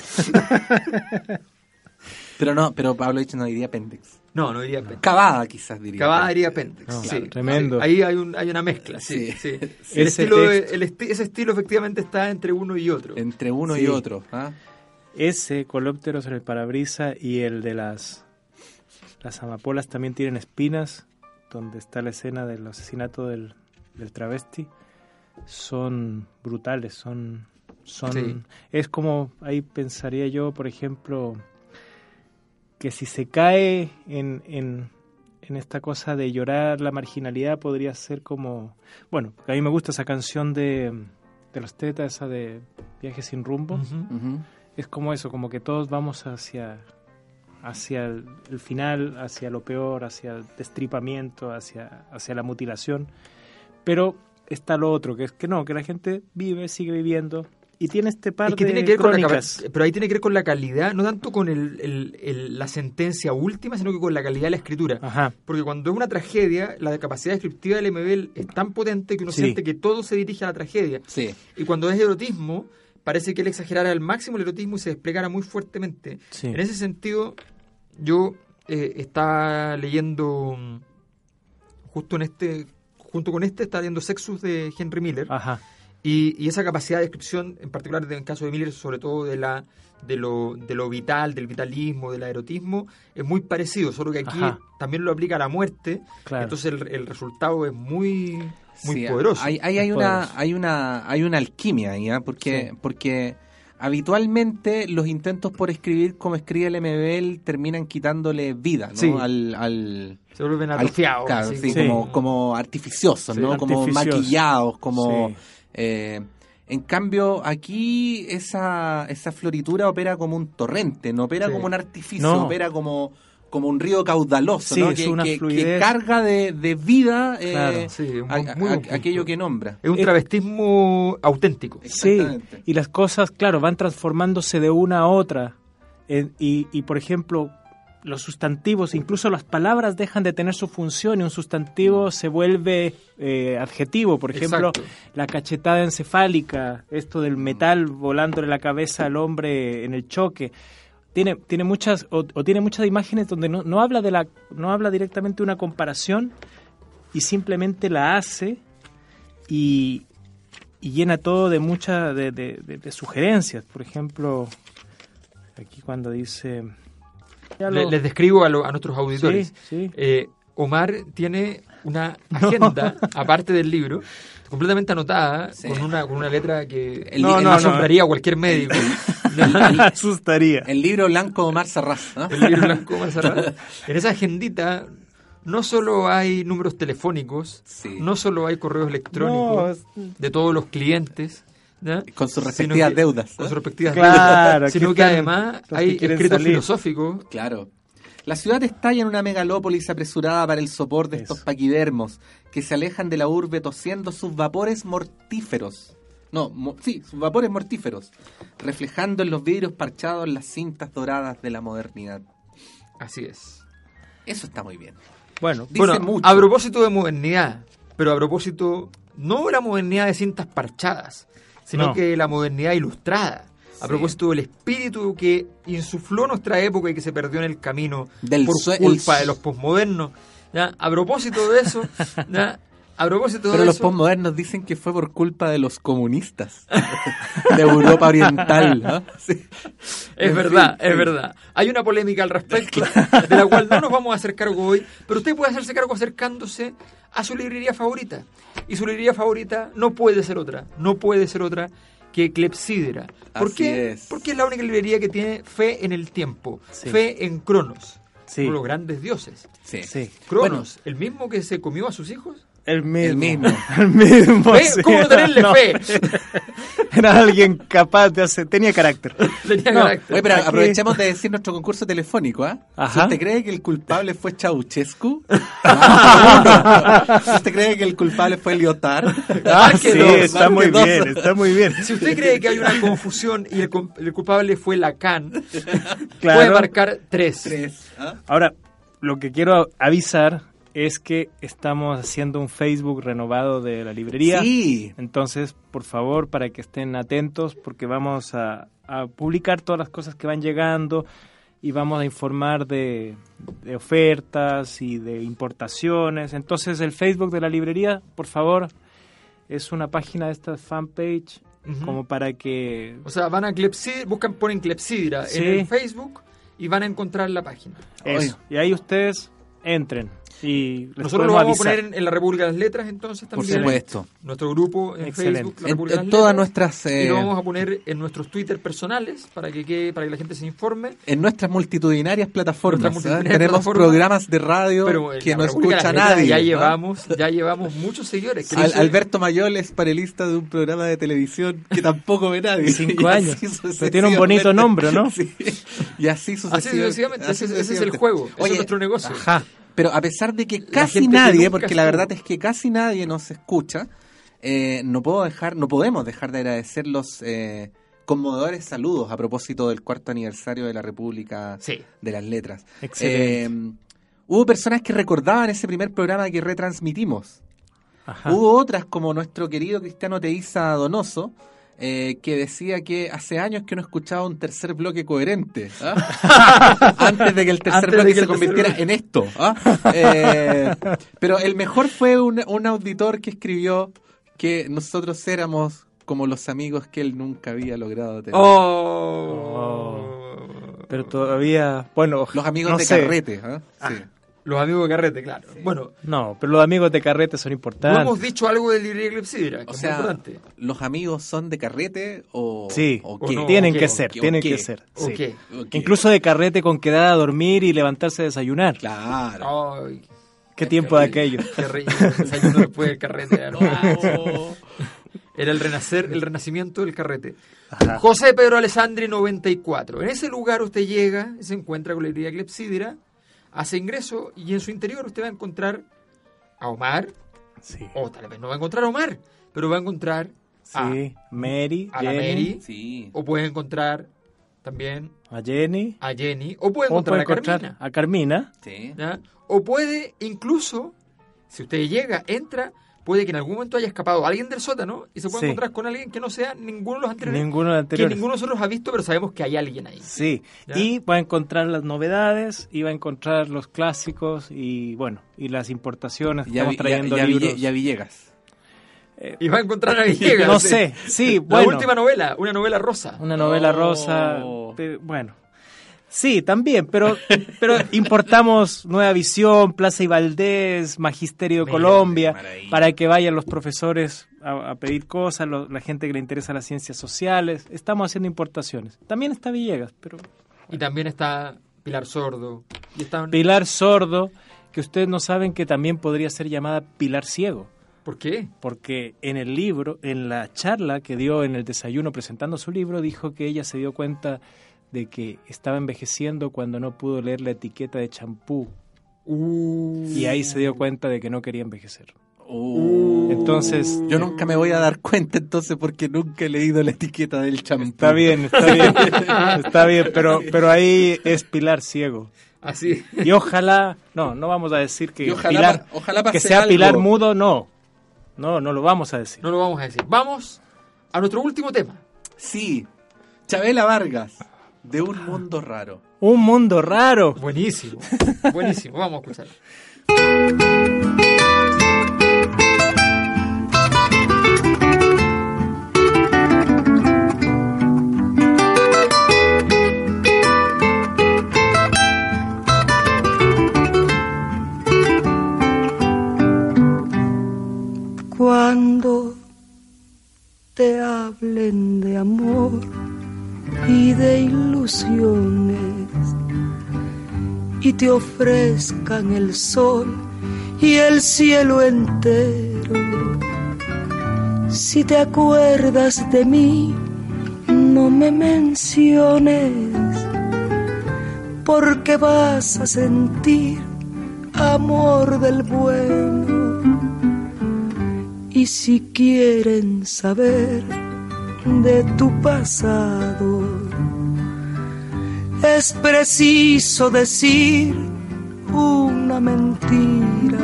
Pero Pavlovich no diría péndex. No diría péndex. Cavada quizás diría. Cavada diría péndex. No, sí. claro, tremendo. Ahí hay una mezcla. Sí. Ese estilo efectivamente está entre uno y otro. Entre uno y otro. ¿Ah? Ese, Coleópteros en el parabrisa, y el de las amapolas también tienen espinas, donde está la escena del asesinato del travesti, son brutales, son Sí. Es como, ahí pensaría yo, por ejemplo, que si se cae en esta cosa de llorar la marginalidad, podría ser como, bueno, a mí me gusta esa canción de los Tetas, esa de Viaje sin rumbo. Uh-huh. Es como eso, como que todos vamos hacia el final, hacia lo peor, hacia el destripamiento, hacia la mutilación. Pero está lo otro, que es que no, que la gente sigue viviendo y tiene este par que de tiene que ver crónicas. pero ahí tiene que ver con la calidad, no tanto con la sentencia última, sino que con la calidad de la escritura. Ajá. Porque cuando es una tragedia, la capacidad descriptiva del Lemebel es tan potente que uno siente que todo se dirige a la tragedia. Sí. Y cuando es erotismo, parece que él exagerara al máximo el erotismo y se desplegara muy fuertemente. Sí. En ese sentido, yo estaba leyendo junto con estaba leyendo Sexus de Henry Miller. Ajá. Y esa capacidad de descripción, en particular en el caso de Miller, sobre todo de lo vital, del vitalismo, del erotismo, es muy parecido, solo que aquí también lo aplica a la muerte. Claro. Entonces el resultado es muy Sí, poderoso. Hay una alquimia ahí, ¿eh? Porque habitualmente los intentos por escribir como escribe Lemebel terminan quitándole vida, ¿no? Sí. Se vuelven atrofiados. Claro, Sí. como artificiosos, Sí, ¿no? Como maquillados, como... Sí. En cambio, aquí esa floritura opera como un torrente, no opera como un artificio, opera como un río caudaloso, sí, ¿no? es una que fluidez. Carga de vida Claro, sí, aquello que nombra. Es un travestismo auténtico. Sí, y las cosas, claro, van transformándose de una a otra. Y por ejemplo, los sustantivos, incluso las palabras dejan de tener su función y un sustantivo se vuelve adjetivo. Por ejemplo, la cachetada encefálica, esto del metal volándole la cabeza al hombre en el choque. Tiene muchas imágenes donde no habla directamente de una comparación y simplemente la hace y llena todo de muchas de sugerencias. Por ejemplo, aquí cuando dice... Les describo a nuestros auditores. Sí. Omar tiene una agenda, aparte del libro, completamente anotada, con una letra que asombraría a cualquier médico. Asustaría. El libro blanco de Omar Sarraz, ¿no? El libro blanco de Omar Sarraz. En esa agendita no solo hay números telefónicos, Sí. no solo hay correos electrónicos de todos los clientes, ¿ya? Con sus Sino respectivas que- deudas. Con sus respectivas Claro, deudas. Sino aquí que están además los que hay quieren escritos salir. filosóficos. Claro. La ciudad estalla en una megalópolis apresurada para el sopor de estos Eso. paquidermos que se alejan de la urbe tosiendo sus vapores mortíferos. Sus vapores mortíferos, reflejando en los vidrios parchados las cintas doradas de la modernidad. Así es. Eso está muy bien. Bueno, Dice Bueno, mucho. a propósito de modernidad, pero a propósito no de la modernidad de cintas parchadas, sino No. que la modernidad ilustrada. A Sí. propósito del espíritu que insufló nuestra época y que se perdió en el camino Del por sue- culpa el- de los posmodernos. ¿Ya? A propósito de eso, ¿ya? A propósito Pero de los eso, posmodernos dicen que fue por culpa de los comunistas de Europa Oriental. ¿No? Sí. es En verdad, fin, es sí. verdad. Hay una polémica al respecto, de la cual no nos vamos a hacer cargo hoy, pero usted puede hacerse cargo acercándose a su librería favorita. Y su librería favorita no puede ser otra que Clepsidra. ¿Por Así qué? es. Porque es la única librería que tiene fe en el tiempo, Sí. fe en Cronos, Sí. uno de los grandes dioses. Sí. sí. Cronos, el mismo que se comió a sus hijos. El mismo. El mismo. El mismo, ¿Ve? sí. ¿Cómo no tenerle No, fe? Era alguien capaz de hacer... Tenía carácter. Tenía No, carácter. Oye, pero Aquí- aprovechemos de decir nuestro concurso telefónico, ¿ah? Ajá. Si usted cree que el culpable fue Ceausescu, ¿usted cree que el culpable fue Lyotard? Ah, que sí, dos, está muy dos. bien, está muy bien. Si usted cree que hay una confusión y el culpable fue Lacan, Claro. puede marcar 3. Tres, ¿ah? Ahora, lo que quiero avisar es que estamos haciendo un Facebook renovado de la librería. Sí. Entonces, por favor, para que estén atentos, porque vamos a publicar todas las cosas que van llegando y vamos a informar de ofertas y de importaciones. Entonces, el Facebook de la librería, por favor, es una página de esta fanpage Ujú. como para que... O sea, van a ponen Clepsidra Sí. en el Facebook y van a encontrar la página. Eso. Y ahí ustedes entren y les Nosotros lo podemos vamos a avisar. poner en la República de las Letras, entonces Por también. supuesto. Nuestro grupo en Excelente. Facebook, la En, República de en las todas Letras. nuestras... Y lo vamos a poner en nuestros Twitter personales para que la gente se informe. En nuestras multitudinarias plataformas. Nuestras ¿ah? multitudinarias Tenemos plataformas. programas de radio Pero en que la no República de escucha las Letras nadie. Ya llevamos muchos seguidores. Que Al- eso- Alberto Mayol es panelista de un programa de televisión que tampoco ve nadie. 5 Y años. así Pero tiene un bonito nombre, ¿no? Sí. Y así sucesivamente. Así sucesivamente. Ese es el juego. Ese Oye, es nuestro negocio. Ajá. pero a pesar de que casi gente que nadie, nunca porque la estuvo. verdad es que casi nadie nos escucha, no podemos dejar de agradecer los conmovedores saludos a propósito del 4º aniversario de la República Sí. de las Letras. Excelente. Hubo personas que recordaban ese primer programa que retransmitimos. Ajá. Hubo otras, como nuestro querido Cristiano Teiza Donoso, que decía que hace años que no escuchaba un tercer bloque coherente, ¿ah? Antes de que el tercer Antes de bloque que se el tercer convirtiera bloque. en esto, ¿ah? Pero el mejor fue un auditor que escribió que nosotros éramos como los amigos que él nunca había logrado tener. Pero todavía, bueno, Los amigos no de sé. carrete, ¿ah? Sí. Los amigos de carrete, claro. Bueno, No, pero los amigos de carrete son no importantes. hemos dicho algo de librería Clepsidra, que O es sea, muy importante. ¿los amigos son de carrete o, Sí, o o qué? no. tienen ¿O que qué? ser, ¿O qué? tienen ¿O qué? que ser. sí. Ok. Ok. Incluso de carrete con quedar a dormir y levantarse a desayunar. Claro. Ay, Qué tiempo de aquello. Qué rico, el desayuno después del carrete. hermano. Era el renacimiento del carrete. Ajá. José Pedro Alessandri 94. En ese lugar usted llega, se encuentra con la librería Clepsidra, hace ingreso y en su interior usted va a encontrar a Omar, Sí. o tal vez no va a encontrar a Omar, pero va a encontrar Sí. Mary, a la Jenny, Mary, Sí. o puede encontrar también a Jenny. a Jenny, o puede O encontrar puede a Carmina. a Carmina. Sí. ¿Ya? O puede incluso, si usted llega, entra, puede que en algún momento haya escapado alguien del sótano y se pueda Sí. encontrar con alguien que no sea ninguno de los anteriores, Ninguno de los que anteriores. ninguno de nosotros ha visto, pero sabemos que hay alguien ahí. Sí, ¿Ya? y va a encontrar las novedades, y va a encontrar los clásicos y bueno, y las importaciones que estamos trayendo libros. Y a Villegas. Y va a encontrar a Villegas. No sí. sé, sí, La bueno, última novela, una novela rosa. una novela Oh. rosa, bueno. Sí, también, pero importamos Nueva Visión, Plaza y Valdés, Magisterio de Mira, Colombia, maravilla. para que vayan los profesores a pedir cosas, la gente que le interesa las ciencias sociales. Estamos haciendo importaciones. También está Villegas, pero Y también está Pilar Sordo. Y está Pilar Sordo, que ustedes no saben que también podría ser llamada Pilar Ciego. ¿Por qué? Porque en el libro, en la charla que dio en el desayuno presentando su libro, dijo que ella se dio cuenta de que estaba envejeciendo cuando no pudo leer la etiqueta de champú. Y ahí se dio cuenta de que no quería envejecer. Entonces, yo nunca me voy a dar cuenta entonces porque nunca he leído la etiqueta del champú. Está bien, está bien, pero ahí es Pilar Ciego. Así. Y ojalá, no vamos a decir que ojalá que sea algo. Pilar mudo, no lo vamos a decir. No lo vamos a decir. Vamos a nuestro último tema. Sí, Chabela Vargas, de Un Mundo Raro. Un mundo raro. Buenísimo, buenísimo. Vamos a escuchar. Cuando te hablen de amor y de ilusiones y te ofrezcan el sol y el cielo entero, si te acuerdas de mí, no me menciones, porque vas a sentir amor del bueno. Y si quieren saber de tu pasado, es preciso decir una mentira.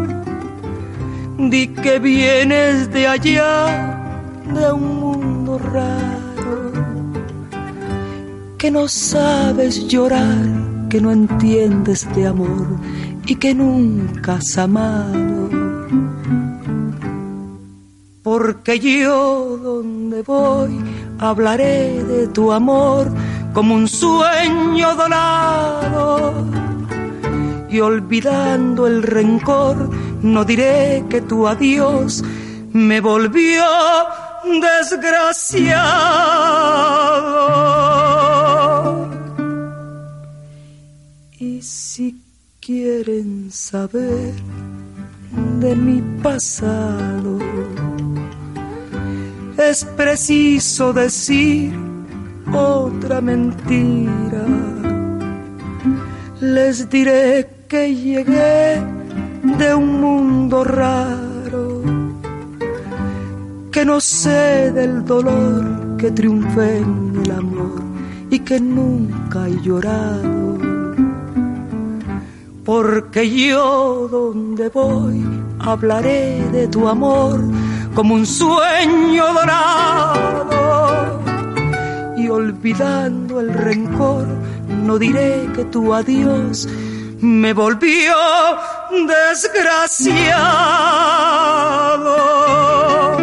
Di que vienes de allá, de un mundo raro, que no sabes llorar, que no entiendes de amor y que nunca has amado. Porque yo donde voy hablaré de tu amor como un sueño dorado, y olvidando el rencor no diré que tu adiós me volvió desgraciado. Y si quieren saber de mi pasado, es preciso decir otra mentira. Les diré que llegué de un mundo raro, que no sé del dolor, que triunfé en el amor y que nunca he llorado. Porque yo donde voy hablaré de tu amor como un sueño dorado, y olvidando el rencor no diré que tu adiós me volvió desgraciado.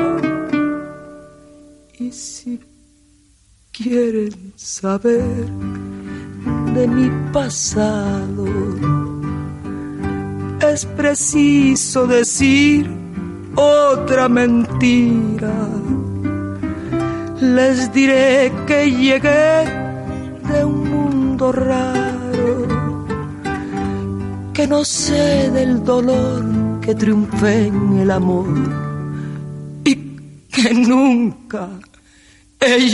Y si quieren saber de mi pasado, es preciso decir otra mentira. Les diré que llegué de un mundo raro, que no sé del dolor, que triunfé en el amor y que nunca he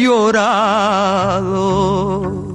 llorado.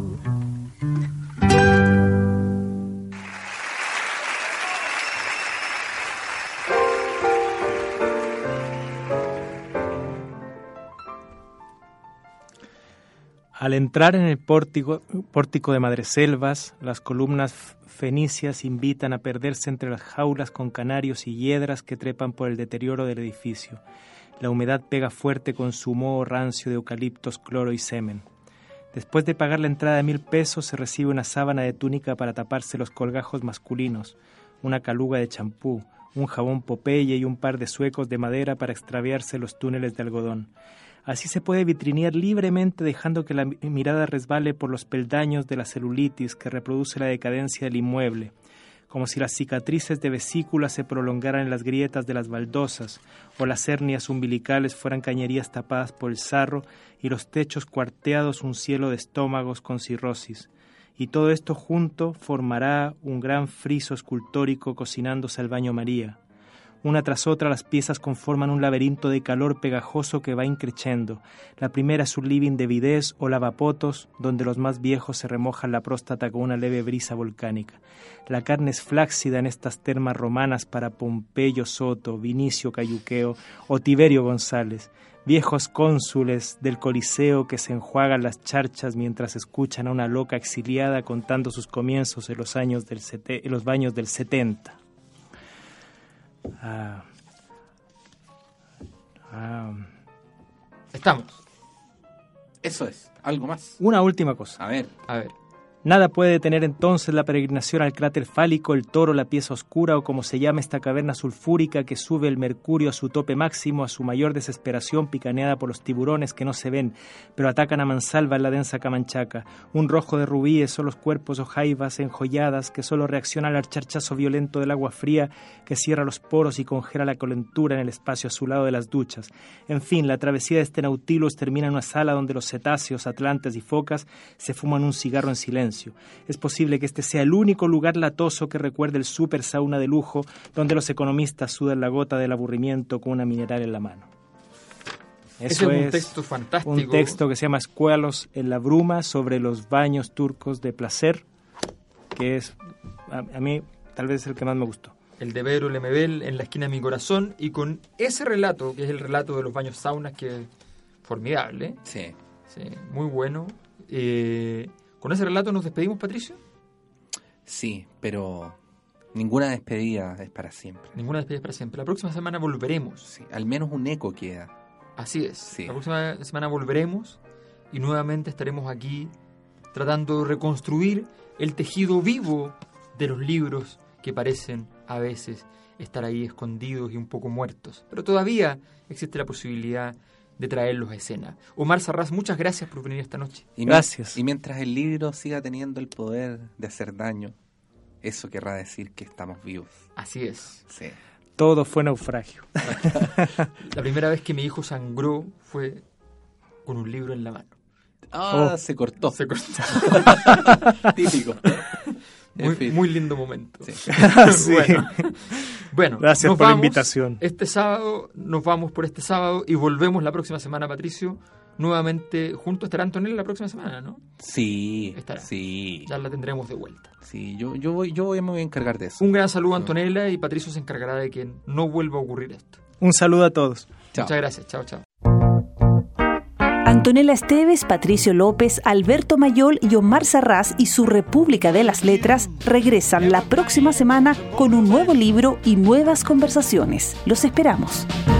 Al entrar en el pórtico de Madreselvas, las columnas fenicias invitan a perderse entre las jaulas con canarios y hiedras que trepan por el deterioro del edificio. La humedad pega fuerte con su moho rancio de eucaliptos, cloro y semen. Después de pagar la entrada de 1,000 pesos, se recibe una sábana de túnica para taparse los colgajos masculinos, una caluga de champú, un jabón Popeye y un par de zuecos de madera para extraviarse los túneles de algodón. Así se puede vitrinear libremente, dejando que la mirada resbale por los peldaños de la celulitis que reproduce la decadencia del inmueble, como si las cicatrices de vesícula se prolongaran en las grietas de las baldosas, o las hernias umbilicales fueran cañerías tapadas por el sarro y los techos cuarteados un cielo de estómagos con cirrosis. y todo esto junto formará un gran friso escultórico cocinándose al baño María. Una tras otra las piezas conforman un laberinto de calor pegajoso que va increciendo. La primera es un living de bidés o lavapotos, donde los más viejos se remojan la próstata con una leve brisa volcánica. La carne es flácida en estas termas romanas para Pompeyo Soto, Vinicio Cayuqueo o Tiberio González, viejos cónsules del Coliseo que se enjuagan las charchas mientras escuchan a una loca exiliada contando sus comienzos en los baños del 70. Estamos. Eso es. ¿Algo más? Una última cosa. A ver. Nada puede detener entonces la peregrinación al cráter fálico, el toro, la pieza oscura o como se llama esta caverna sulfúrica que sube el mercurio a su tope máximo, a su mayor desesperación, picaneada por los tiburones que no se ven, pero atacan a mansalva en la densa Camanchaca. Un rojo de rubíes son los cuerpos o jaivas enjolladas que solo reaccionan al charchazo violento del agua fría que cierra los poros y congela la calentura en el espacio azulado de las duchas. En fin, la travesía de este Nautilus termina en una sala donde los cetáceos, atlantes y focas se fuman un cigarro en silencio. Es posible que este sea el único lugar latoso que recuerde el super sauna de lujo donde los economistas sudan la gota del aburrimiento con una mineral en la mano. Eso es un texto fantástico. Un texto que se llama Escuelos en la bruma sobre los baños turcos de placer, que es, a mí, tal vez el que más me gustó. El de Pedro Lemebel, En la esquina de mi corazón, y con ese relato, que es el relato de los baños saunas, que es formidable. Sí. Muy bueno. ¿Con ese relato nos despedimos, Patricio? Sí, pero ninguna despedida es para siempre. Ninguna despedida es para siempre. La próxima semana volveremos. Sí, al menos un eco queda. Así es. Sí. La próxima semana volveremos y nuevamente estaremos aquí tratando de reconstruir el tejido vivo de los libros que parecen a veces estar ahí escondidos y un poco muertos. Pero todavía existe la posibilidad de traerlos a escena. Omar Sarraz, muchas gracias por venir esta noche. Gracias. Y mientras el libro siga teniendo el poder de hacer daño, eso querrá decir que estamos vivos. Así es. Sí. Todo fue naufragio. La primera vez que mi hijo sangró fue con un libro en la mano. Se cortó. Típico. Muy lindo momento. Sí. Bueno, gracias por la invitación. Este sábado nos vamos por este sábado y volvemos la próxima semana, Patricio. Nuevamente junto estará Antonella la próxima semana, ¿no? Sí, estará. Sí. Ya la tendremos de vuelta. Sí, yo me voy a encargar de eso. Un gran saludo a Antonella y Patricio se encargará de que no vuelva a ocurrir esto. Un saludo a todos. Chao. Muchas gracias. Chao. Antonella Esteves, Patricio López, Alberto Mayol y Omar Sarraz y su República de las Letras regresan la próxima semana con un nuevo libro y nuevas conversaciones. Los esperamos.